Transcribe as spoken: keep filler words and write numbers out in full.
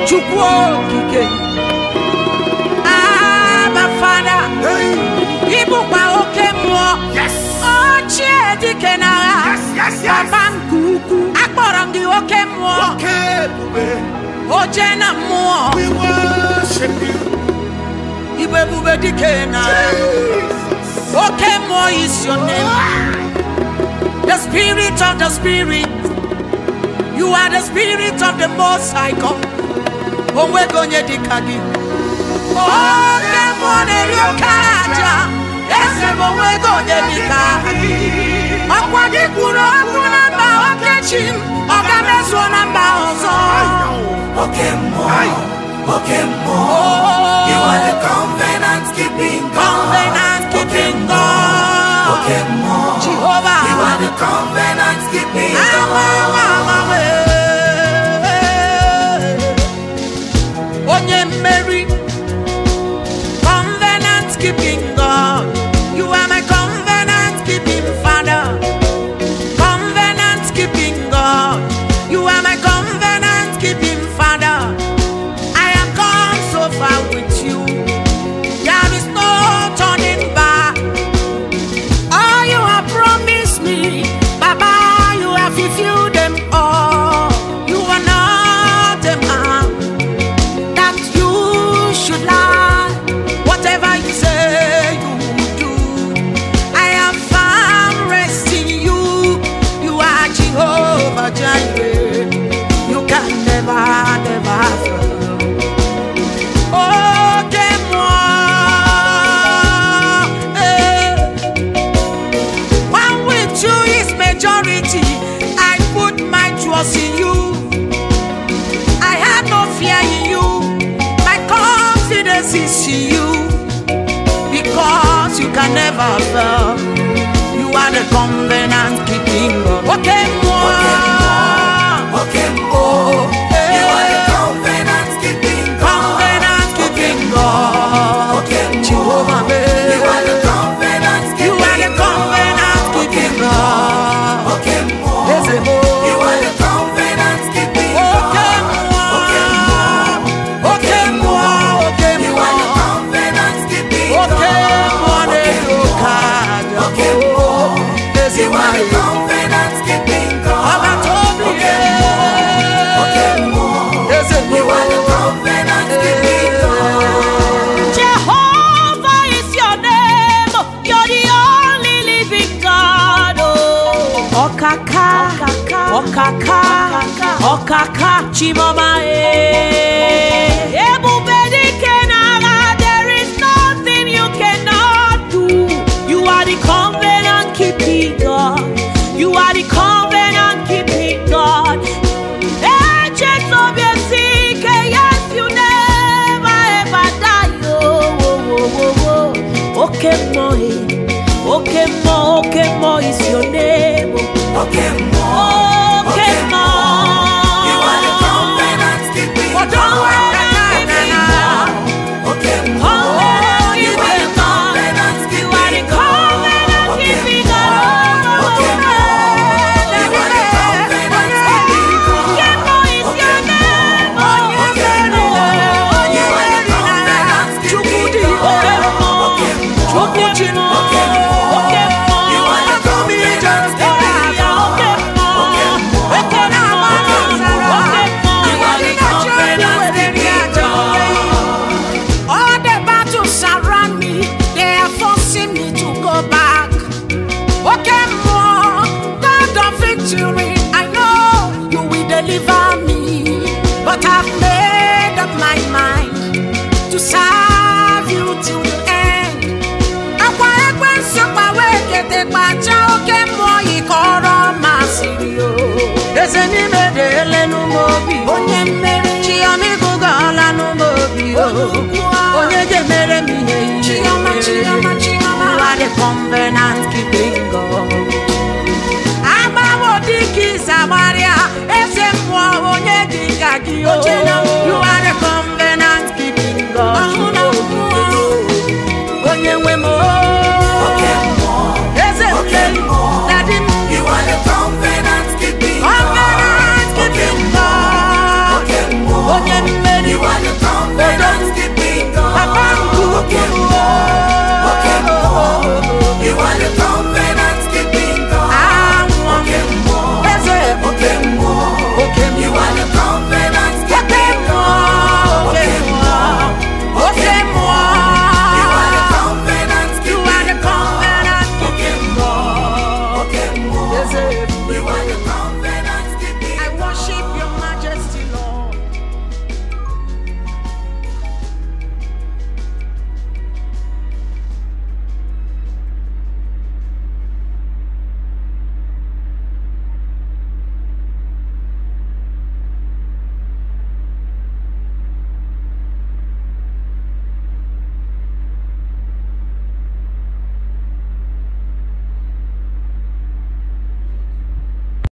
Chukwu kike Abba Father Ibu kwa oke mwo Ochie dike nara Papa mkuku Akporangi oke mwo Oje na mwo We worship you Ibe bube dike nara Oke mwo is your name The spirit of the spirit You are the spirit of the Most High God Onwe gonye dikagi Oh, demone yokaja Ese onwe gonye dikagi Okwa dikuro okuna mba okechim Okamezo namba ozo Okemo Okemo You are the covenant keeping God Covenant keeping God Okemo Jehovah You are the covenant keeping God Onye Mary, covenant keeping God. You are my covenant keeping Father. Covenant keeping God. You are my covenant keeping Father. I have come so far with you. There is no turning back. All you have promised me, Baba, you have fulfilled them all. You are not a man should lie. Whatever you say you will do. I am found rest in you. You are Jehovah Jireh. You can never, never fail. Oh, moi, eh. One with you is majority. I put my trust in you. I have no fear in you. Is to you because you can never fail. You are the covenant keeping God. Okay, more. Okay, more. You are the covenant keeping God. Covenant keeping God. Okay, Jehovah. You are the covenant keeping God. You are the covenant keeping God. Okay, more. You are the covenant keeping God. You are the covenant keeping God. Okay, more. You are the covenant keeping God. Jehovah is your name. You're the only living God. Oh, Okaka, Okaka, Okaka, Chimoma. Ebubedi Kenara, there is nothing you cannot do. You are the covenant keeping God. You are the covenant keeping God. Agents of your sick, yes, you never ever die. Oh, oh, oh, oh. Okay, mo, okay, mo, okay, mo is your name. Okay, mo, okay, mo. You are the covenant keeping God. Okay, mo. You are the covenant keeping God. Okay, mo. But I've made up my mind to serve you till the end. Akwa ekwensu kwa wekete kwa cha oke mo ikoro masirio. Eze ni medele numobi. Onye mere chiyomi kugala numobi. Onye jemere miye. Chiyoma, chiyoma, chiyoma. You are the covenant keeping God. Aba wodiki Samaria.